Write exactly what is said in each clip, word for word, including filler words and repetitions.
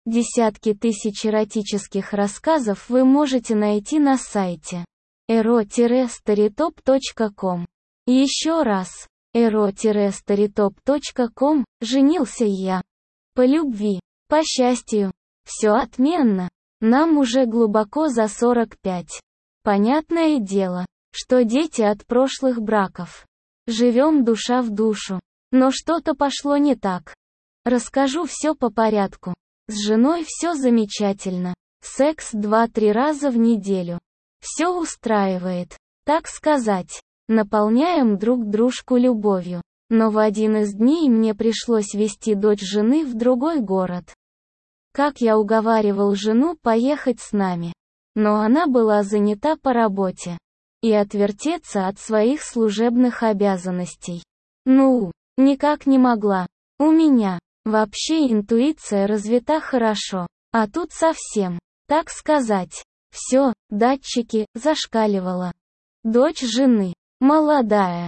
Десятки тысяч эротических рассказов вы можете найти на сайте эро старитоп точка ком. Еще раз. эро старитоп точка ком. Женился я. По любви. По счастью. Все отменно. Нам уже глубоко за сорок пять. Понятное дело, что дети от прошлых браков. Живем душа в душу. Но что-то пошло не так. Расскажу все по порядку. С женой все замечательно. Секс два-три раза в неделю. Все устраивает. Так сказать. Наполняем друг дружку любовью. Но в один из дней мне пришлось везти дочь жены в другой город. Как я уговаривал жену поехать с нами. Но она была занята по работе. И отвертеться от своих служебных обязанностей. Ну, никак не могла. У меня, вообще интуиция развита хорошо. А тут совсем, так сказать, все, датчики, зашкаливало. Дочь жены, молодая,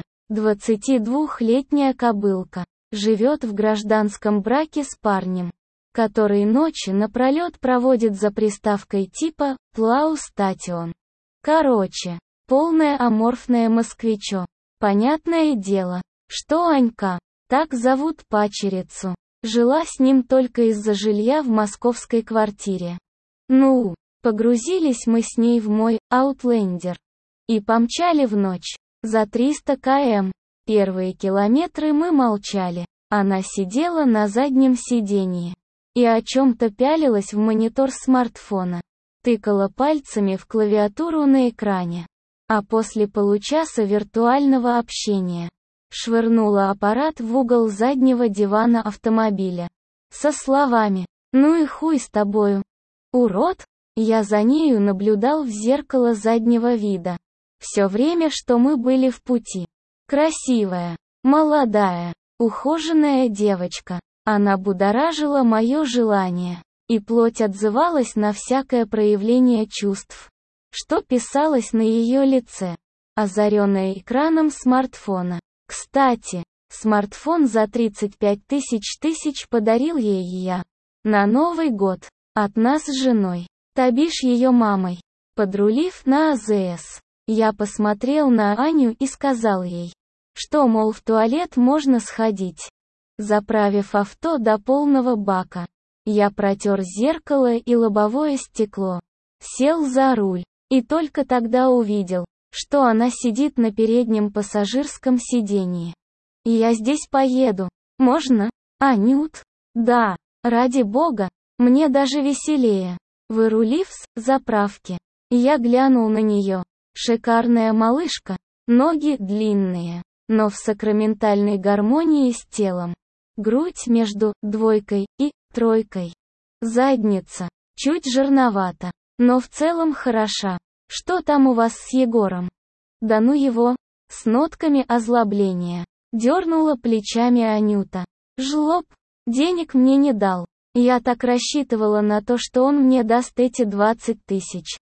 двадцатидвухлетняя кобылка, живет в гражданском браке с парнем, который ночи напролет проводит за приставкой типа «плау-статион». Короче, полное аморфное москвичо. Понятное дело, что Анька, так зовут падчерицу, жила с ним только из-за жилья в московской квартире. Ну, погрузились мы с ней в мой «Аутлендер» и помчали в ночь, за триста километров. Первые километры мы молчали, она сидела на заднем сиденье и о чем-то пялилась в монитор смартфона, тыкала пальцами в клавиатуру на экране. А после получаса виртуального общения швырнула аппарат в угол заднего дивана автомобиля. Со словами «Ну и хуй с тобою, урод!» Я за нею наблюдал в зеркало заднего вида. Все время, что мы были в пути. Красивая, молодая, ухоженная девочка. Она будоражила мое желание, и плоть отзывалась на всякое проявление чувств, что писалось на ее лице, озаренное экраном смартфона. Кстати, смартфон за тридцать пять тысяч тысяч подарил ей я. На Новый год. От нас с женой. То бишь ее мамой. Подрулив на АЗС, я посмотрел на Аню и сказал ей, что, мол, в туалет можно сходить. Заправив авто до полного бака, я протер зеркало и лобовое стекло, сел за руль, и только тогда увидел, что она сидит на переднем пассажирском сиденье. «Я здесь поеду. Можно, Анют?» «Да, ради бога, мне даже веселее». Вырулив с заправки, я глянул на нее. Шикарная малышка, ноги длинные, но в сакраментальной гармонии с телом. Грудь между двойкой и тройкой. Задница чуть жирновата, но в целом хороша. Что там у вас с Егором? Да ну его, с нотками озлобления. Дернула плечами Анюта. Жлоб, денег мне не дал. Я так рассчитывала на то, что он мне даст эти двадцать тысяч.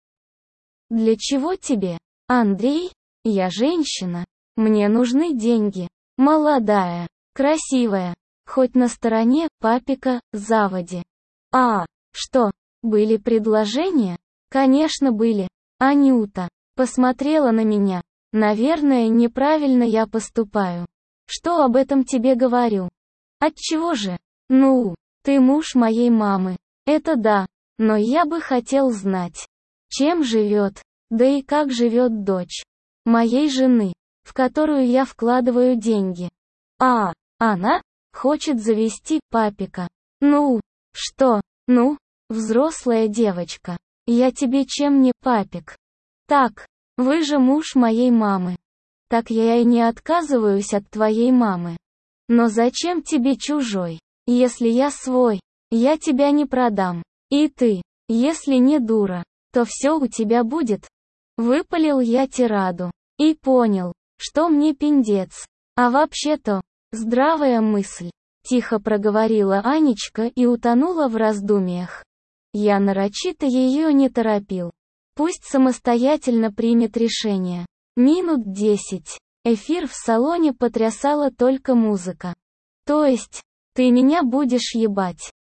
Для чего тебе, Андрей? Я женщина. Мне нужны деньги. Молодая, красивая. Хоть на стороне папика, заводи. А, что, были предложения? Конечно были. Анюта посмотрела на меня. Наверное, неправильно я поступаю. Что об этом тебе говорю? Отчего же? Ну, ты муж моей мамы. Это да, но я бы хотел знать, чем живет, да и как живет дочь моей жены, в которую я вкладываю деньги. А, она хочет завести папика. Ну, что, ну, взрослая девочка, я тебе чем не папик? Так, вы же муж моей мамы. Так я и не отказываюсь от твоей мамы. Но зачем тебе чужой? Если я свой, я тебя не продам. И ты, если не дура, то все у тебя будет. Выпалил я тираду. И понял, что мне пиндец. А вообще-то, здравая мысль. Тихо проговорила Анечка и утонула в раздумьях. Я нарочито ее не торопил. Пусть самостоятельно примет решение. Минут десять. Эфир в салоне потрясала только музыка. То есть, ты меня будешь ебать.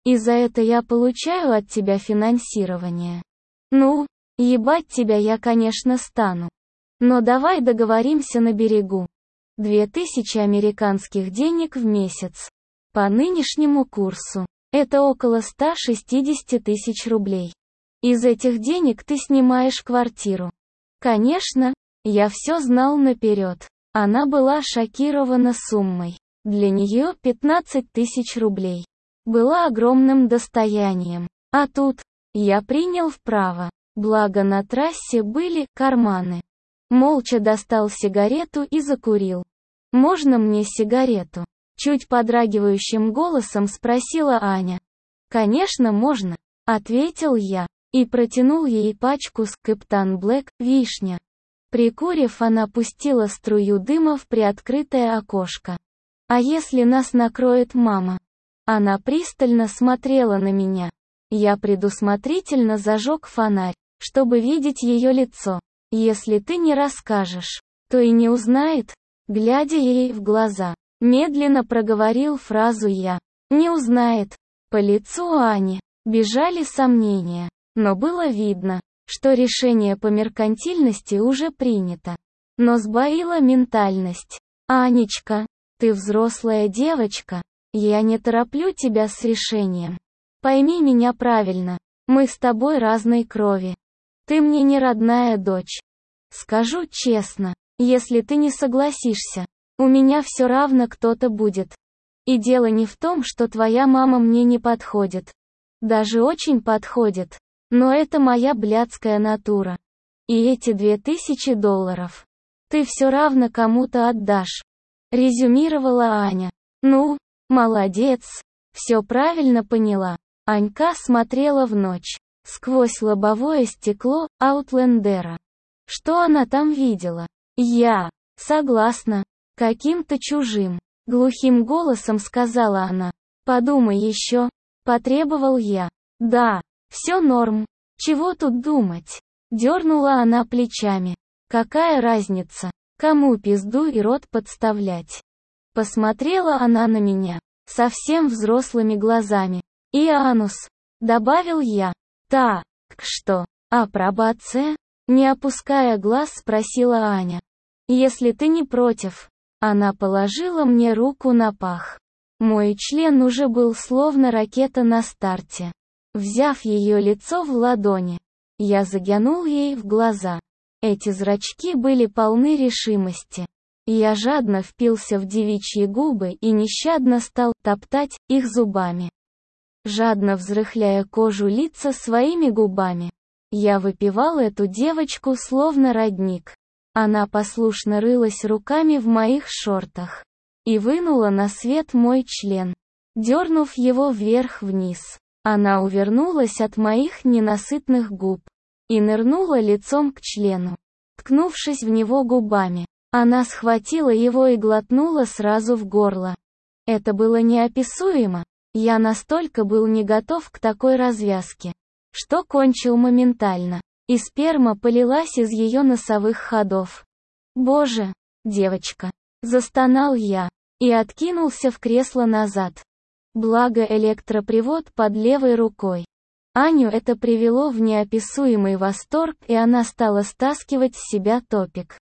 И за это я получаю от тебя финансирование. Ну, ебать тебя я, конечно, стану. Но давай договоримся на берегу. Две тысячи американских денег в месяц. По нынешнему курсу. Это около ста шестидесяти тысяч рублей. Из этих денег ты снимаешь квартиру. Конечно, я все знал наперед. Она была шокирована суммой. Для нее пятнадцать тысяч рублей. Была огромным достоянием. А тут, я принял вправо. Благо на трассе были карманы. Молча достал сигарету и закурил. «Можно мне сигарету?» Чуть подрагивающим голосом спросила Аня. «Конечно можно», — ответил я. И протянул ей пачку с Кэптан Блэк, вишня. Прикурив, она пустила струю дыма в приоткрытое окошко. «А если нас накроет мама?» Она пристально смотрела на меня. Я предусмотрительно зажег фонарь, чтобы видеть ее лицо. «Если ты не расскажешь, то и не узнает», глядя ей в глаза. Медленно проговорил фразу я. «Не узнает». По лицу Ани бежали сомнения. Но было видно, что решение по меркантильности уже принято. Но сбоила ментальность. «Анечка, ты взрослая девочка. Я не тороплю тебя с решением. Пойми меня правильно. Мы с тобой разной крови. Ты мне не родная дочь. Скажу честно, если ты не согласишься, у меня все равно кто-то будет. И дело не в том, что твоя мама мне не подходит. Даже очень подходит. Но это моя блядская натура. И эти две тысячи долларов ты все равно кому-то отдашь», — резюмировала Аня. «Ну, молодец, все правильно поняла». Анька смотрела в ночь, сквозь лобовое стекло Аутлендера. Что она там видела? «Я согласна. Каким-то чужим», — глухим голосом сказала она. «Подумай еще», — потребовал я. «Да. Все норм. Чего тут думать?» Дернула она плечами. «Какая разница, кому пизду и рот подставлять?» Посмотрела она на меня, совсем взрослыми глазами. «И анус», — добавил я. «Так, что, апробация?» Не опуская глаз, спросила Аня. «Если ты не против». Она положила мне руку на пах. Мой член уже был словно ракета на старте. Взяв ее лицо в ладони, я заглянул ей в глаза. Эти зрачки были полны решимости. Я жадно впился в девичьи губы и нещадно стал топтать их зубами. Жадно взрыхляя кожу лица своими губами. Я выпивал эту девочку словно родник. Она послушно рылась руками в моих шортах. И вынула на свет мой член, дернув его вверх-вниз. Она увернулась от моих ненасытных губ и нырнула лицом к члену. Ткнувшись в него губами, она схватила его и глотнула сразу в горло. Это было неописуемо. Я настолько был не готов к такой развязке, что кончил моментально, и сперма полилась из ее носовых ходов. «Боже, девочка!» — застонал я и откинулся в кресло назад. Благо электропривод под левой рукой. Аню это привело в неописуемый восторг, и она стала стаскивать с себя топик,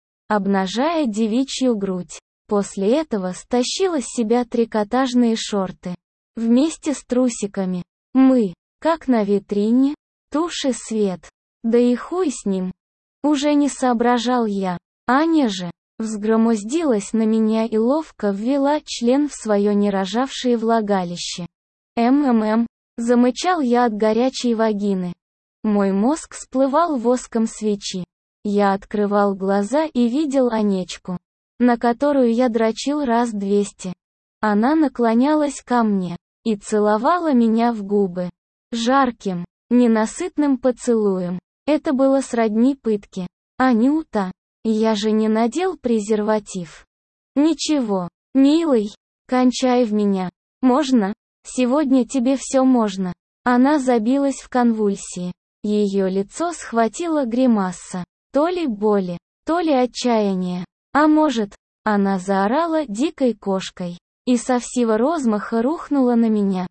обнажая девичью грудь. После этого стащила с себя трикотажные шорты. Вместе с трусиками. Мы, как на витрине, туши свет. Да и хуй с ним. Уже не соображал я. Аня же взгромоздилась на меня и ловко ввела член в свое нерожавшее влагалище. «МММ», — замычал я от горячей вагины. Мой мозг сплывал воском свечи. Я открывал глаза и видел Анечку, на которую я дрочил раз двести. Она наклонялась ко мне и целовала меня в губы. Жарким, ненасытным поцелуем. Это было сродни пытке. «Анюта, я же не надел презерватив». «Ничего, милый, кончай в меня. Можно? Сегодня тебе все можно». Она забилась в конвульсии. Ее лицо схватило гримаса. То ли боли, то ли отчаяния. А может, она заорала дикой кошкой и со всего размаха рухнула на меня.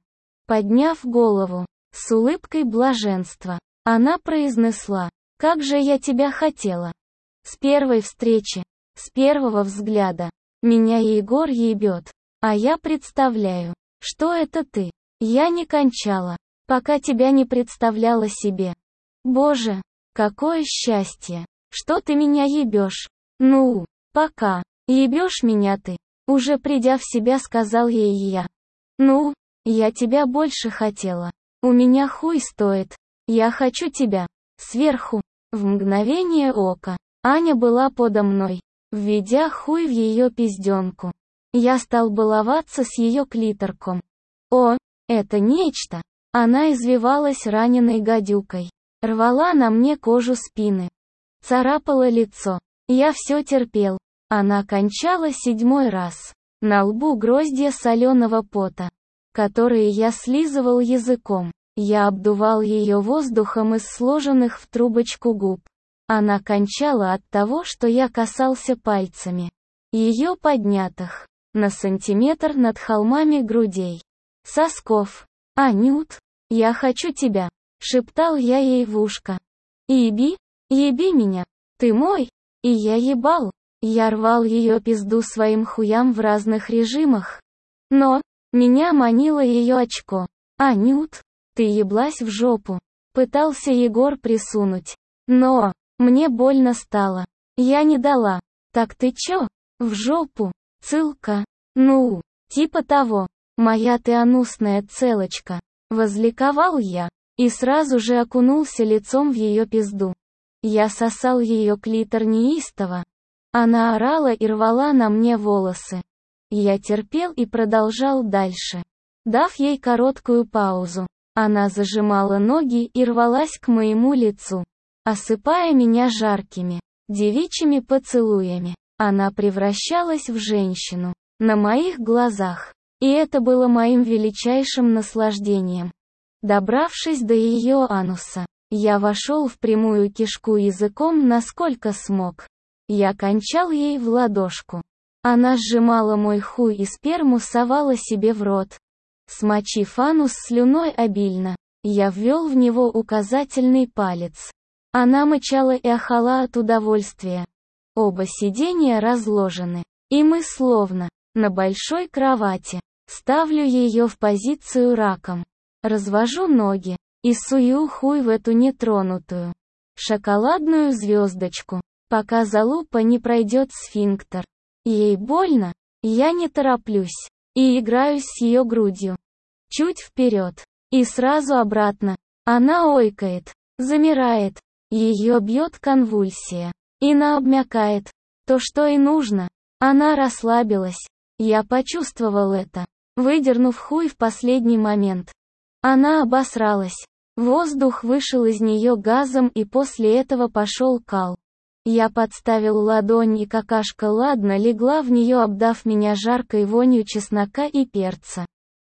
Подняв голову, с улыбкой блаженства, она произнесла: «Как же я тебя хотела! С первой встречи, с первого взгляда, меня Егор ебет, а я представляю, что это ты. Я не кончала, пока тебя не представляла себе. Боже, какое счастье, что ты меня ебешь. Ну, пока, ебешь меня ты». Уже придя в себя, сказал ей я. «Ну, я тебя больше хотела. У меня хуй стоит. Я хочу тебя. Сверху». В мгновение ока Аня была подо мной, введя хуй в ее пизденку. Я стал баловаться с ее клиторком. О, это нечто! Она извивалась раненой гадюкой, рвала на мне кожу спины, царапала лицо. Я все терпел. Она кончала седьмой раз. На лбу гроздья соленого пота, которые я слизывал языком. Я обдувал ее воздухом из сложенных в трубочку губ. Она кончала от того, что я касался пальцами ее поднятых на сантиметр над холмами грудей, сосков. «Анют, я хочу тебя», — шептал я ей в ушко. «Еби, еби меня, ты мой». И я ебал. Я рвал ее пизду своим хуям в разных режимах. Но меня манило ее очко. «Анют, ты еблась в жопу», — пытался Егор присунуть. Но мне больно стало. Я не дала. «Так ты чё? В жопу? Цылка? Ну, типа того. Моя ты анусная целочка», — возликовал я, и сразу же окунулся лицом в ее пизду. Я сосал ее клитор неистово. Она орала и рвала на мне волосы. Я терпел и продолжал дальше. Дав ей короткую паузу, она зажимала ноги и рвалась к моему лицу, осыпая меня жаркими, девичьими поцелуями. Она превращалась в женщину на моих глазах, и это было моим величайшим наслаждением. Добравшись до ее ануса, я вошел в прямую кишку языком насколько смог. Я кончал ей в ладошку. Она сжимала мой хуй и сперму совала себе в рот. Смочив анус слюной обильно, я ввел в него указательный палец. Она мычала и ахала от удовольствия. Оба сиденья разложены, и мы словно на большой кровати. Ставлю ее в позицию раком. Развожу ноги и сую хуй в эту нетронутую шоколадную звездочку, пока залупа не пройдет сфинктер. Ей больно, я не тороплюсь, и играюсь с ее грудью. Чуть вперед, и сразу обратно. Она ойкает, замирает, ее бьет конвульсия, и она обмякает. То, что и нужно. Она расслабилась. Я почувствовал это, выдернув хуй в последний момент. Она обосралась. Воздух вышел из нее газом, и после этого пошел кал. Я подставил ладонь, и какашка ладно легла в нее, обдав меня жаркой вонью чеснока и перца.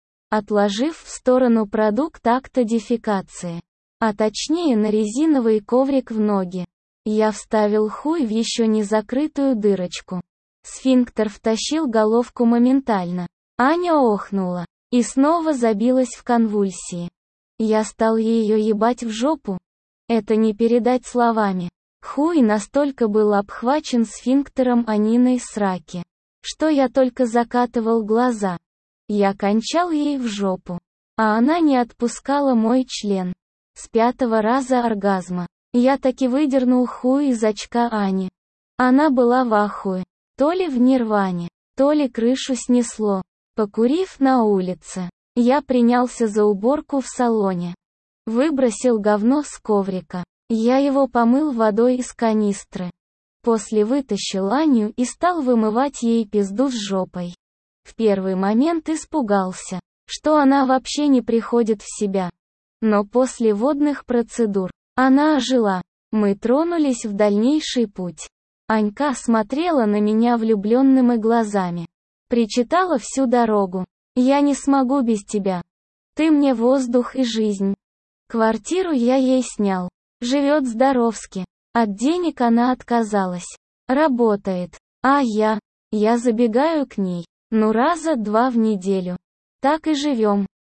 Отложив в сторону продукт акта дефекации, а точнее на резиновый коврик в ноги, я вставил хуй в еще не закрытую дырочку. Сфинктер втащил головку моментально. Аня охнула и снова забилась в конвульсии. Я стал ее ебать в жопу. Это не передать словами. Хуй настолько был обхвачен сфинктером Аниной сраки, что я только закатывал глаза. Я кончал ей в жопу, а она не отпускала мой член. С пятого раза оргазма я таки выдернул хуй из очка Ани. Она была в ахуе, то ли в нирване, то ли крышу снесло. Покурив на улице, я принялся за уборку в салоне. Выбросил говно с коврика. Я его помыл водой из канистры. После вытащил Аню и стал вымывать ей пизду с жопой. В первый момент испугался, что она вообще не приходит в себя. Но после водных процедур она ожила. Мы тронулись в дальнейший путь. Анька смотрела на меня влюбленными глазами. Причитала всю дорогу. «Я не смогу без тебя. Ты мне воздух и жизнь». Квартиру я ей снял. Живет здоровски. От денег она отказалась. Работает. А я? Я забегаю к ней. Ну раза два в неделю. Так и живем.